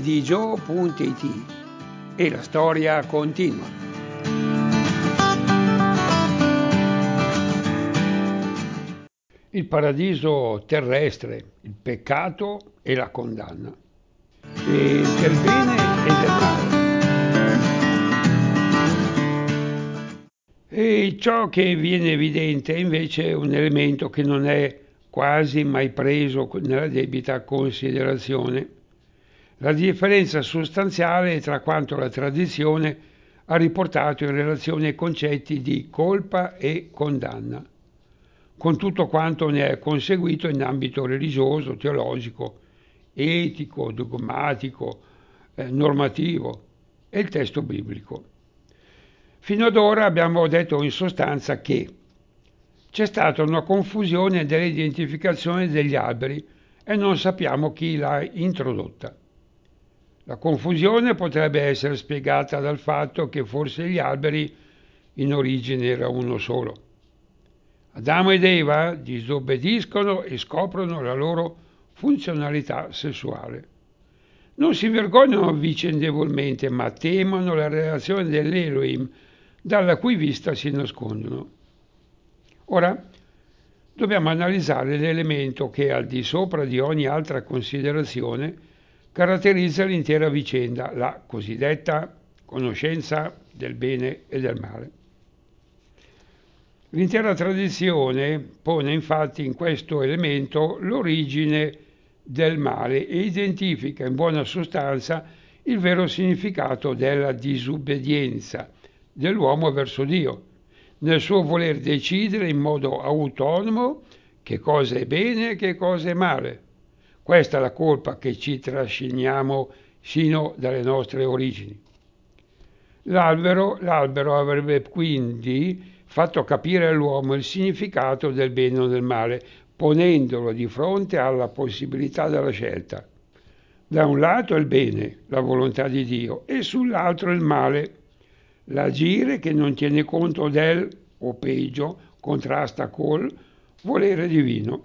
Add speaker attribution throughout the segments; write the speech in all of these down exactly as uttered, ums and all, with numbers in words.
Speaker 1: paradiso punto it e la storia continua. Il paradiso terrestre, il peccato e la condanna, e del bene e del male. E ciò che viene evidente è invece un elemento che non è quasi mai preso nella debita considerazione: la differenza sostanziale tra quanto la tradizione ha riportato in relazione ai concetti di colpa e condanna, con tutto quanto ne è conseguito in ambito religioso, teologico, etico, dogmatico, eh, normativo e il testo biblico. Fino ad ora abbiamo detto in sostanza che c'è stata una confusione dell'identificazione degli alberi e non sappiamo chi l'ha introdotta. La confusione potrebbe essere spiegata dal fatto che forse gli alberi in origine era uno solo. Adamo ed Eva disobbediscono e scoprono la loro funzionalità sessuale. Non si vergognano vicendevolmente, ma temono la relazione dell'Elohim, dalla cui vista si nascondono. Ora dobbiamo analizzare l'elemento che, al di sopra di ogni altra considerazione, caratterizza l'intera vicenda, la cosiddetta conoscenza del bene e del male. L'intera tradizione pone infatti in questo elemento l'origine del male e identifica in buona sostanza il vero significato della disobbedienza dell'uomo verso Dio, nel suo voler decidere in modo autonomo che cosa è bene e che cosa è male. Questa è la colpa che ci trasciniamo sino dalle nostre origini. L'albero, l'albero avrebbe quindi fatto capire all'uomo il significato del bene o del male, ponendolo di fronte alla possibilità della scelta. Da un lato il bene, la volontà di Dio, e sull'altro il male, l'agire che non tiene conto del, o peggio, contrasta col volere divino.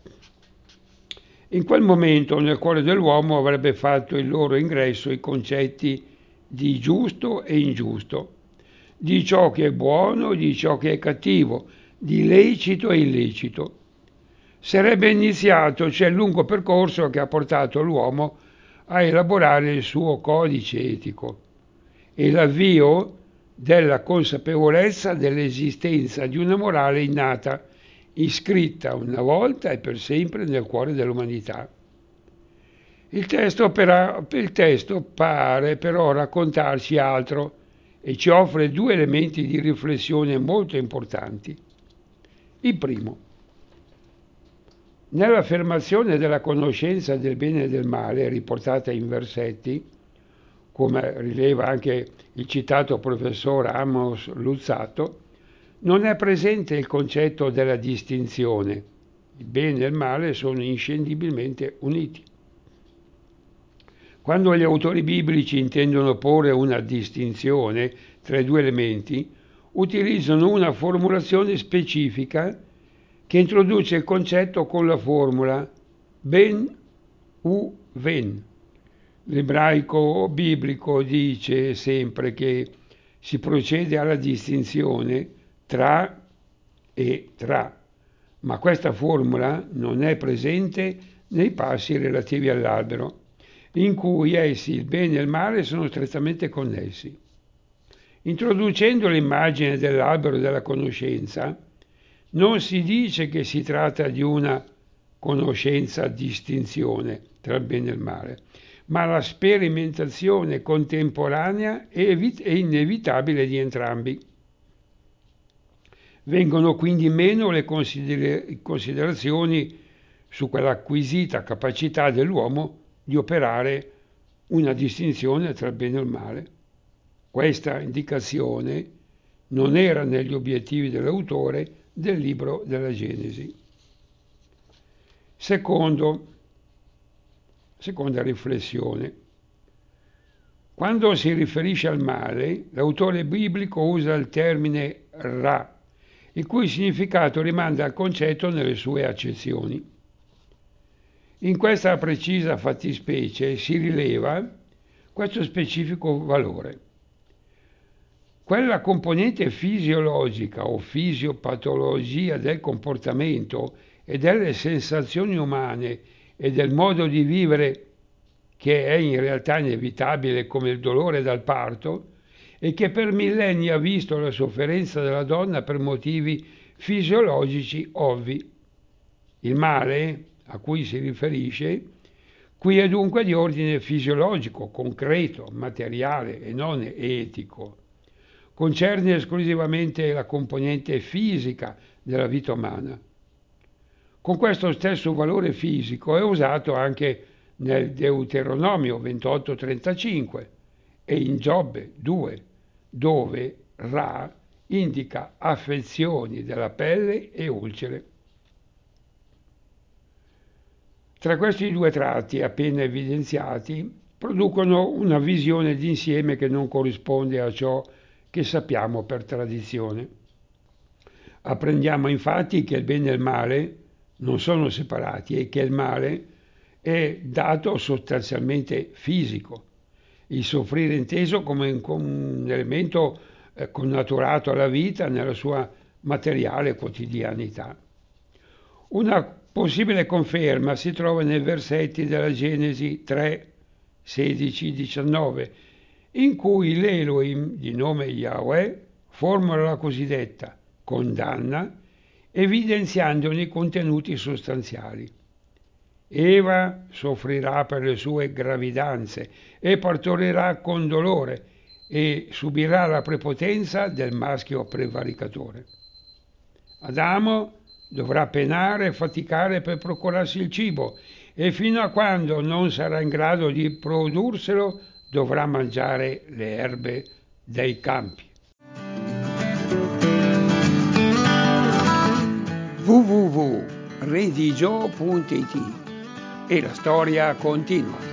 Speaker 1: In quel momento nel cuore dell'uomo avrebbe fatto il loro ingresso i concetti di giusto e ingiusto, di ciò che è buono e di ciò che è cattivo, di lecito e illecito. Sarebbe iniziato cioè il lungo percorso che ha portato l'uomo a elaborare il suo codice etico e l'avvio della consapevolezza dell'esistenza di una morale innata, iscritta una volta e per sempre nel cuore dell'umanità. Il testo, per, il testo pare però raccontarci altro e ci offre due elementi di riflessione molto importanti. Il primo: nell'affermazione della conoscenza del bene e del male, riportata in versetti, come rileva anche il citato professor Amos Luzzatto, non è presente il concetto della distinzione. Il bene e il male sono inscindibilmente uniti. Quando gli autori biblici intendono porre una distinzione tra i due elementi, utilizzano una formulazione specifica che introduce il concetto con la formula ben u ven. L'ebraico biblico dice sempre che si procede alla distinzione tra e tra, ma questa formula non è presente nei passi relativi all'albero, in cui essi, il bene e il male, sono strettamente connessi. Introducendo l'immagine dell'albero della conoscenza, non si dice che si tratta di una conoscenza a distinzione tra il bene e il male, ma la sperimentazione contemporanea e inevitabile di entrambi. Vengono quindi meno le consider- considerazioni su quell'acquisita capacità dell'uomo di operare una distinzione tra il bene e il male. Questa indicazione non era negli obiettivi dell'autore del libro della Genesi. Secondo, seconda riflessione. Quando si riferisce al male, l'autore biblico usa il termine ra, il cui significato rimanda al concetto nelle sue accezioni. In questa precisa fattispecie si rileva questo specifico valore. Quella componente fisiologica o fisiopatologia del comportamento e delle sensazioni umane e del modo di vivere che è in realtà inevitabile come il dolore dal parto e che per millenni ha visto la sofferenza della donna per motivi fisiologici ovvi. Il male a cui si riferisce qui è dunque di ordine fisiologico, concreto, materiale e non etico. Concerne esclusivamente la componente fisica della vita umana. Con questo stesso valore fisico è usato anche nel Deuteronomio ventotto trentacinque e in Giobbe due, dove Ra indica affezioni della pelle e ulcere. Tra questi due tratti appena evidenziati producono una visione d'insieme che non corrisponde a ciò che sappiamo per tradizione. Apprendiamo infatti che il bene e il male non sono separati e che il male è dato sostanzialmente fisico, il soffrire inteso come un elemento connaturato alla vita nella sua materiale quotidianità. Una possibile conferma si trova nei versetti della Genesi tre, sedici, diciannove, in cui l'Elohim, di nome Yahweh, formula la cosiddetta condanna, evidenziandone i contenuti sostanziali. Eva soffrirà per le sue gravidanze e partorirà con dolore e subirà la prepotenza del maschio prevaricatore. Adamo dovrà penare e faticare per procurarsi il cibo e fino a quando non sarà in grado di produrselo dovrà mangiare le erbe dei campi. w w w punto redigio punto i t E la storia continua.